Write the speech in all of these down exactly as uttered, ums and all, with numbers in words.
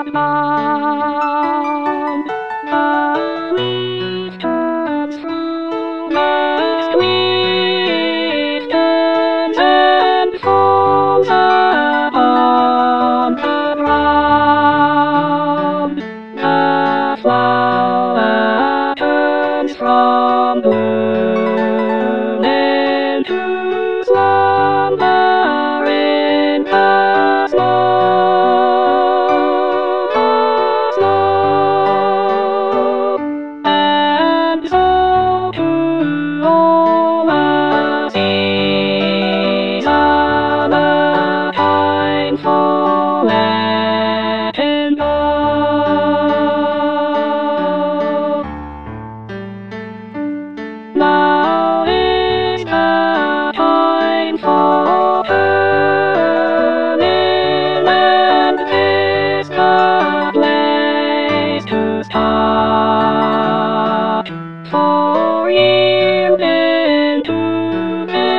down. The leaf turns from the sweet turns and falls upon the ground. The flower turns from bloom into slumber in the snow, the snow. And so to all the season of time for letting go. Now is the time for turning, and this the place to start. For yielding to the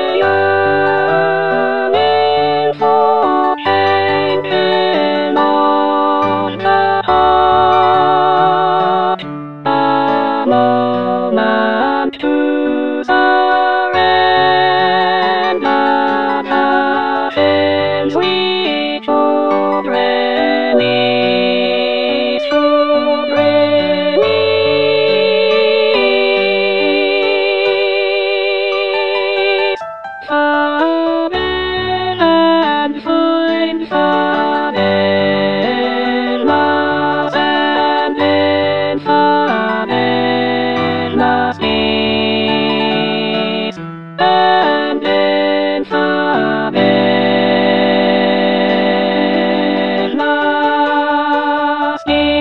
yearning for changing on the heart. A moment to surrender passions we should release, should release. Forgive and find forgiveness, and in forgiveness peace, and in forgiveness peace.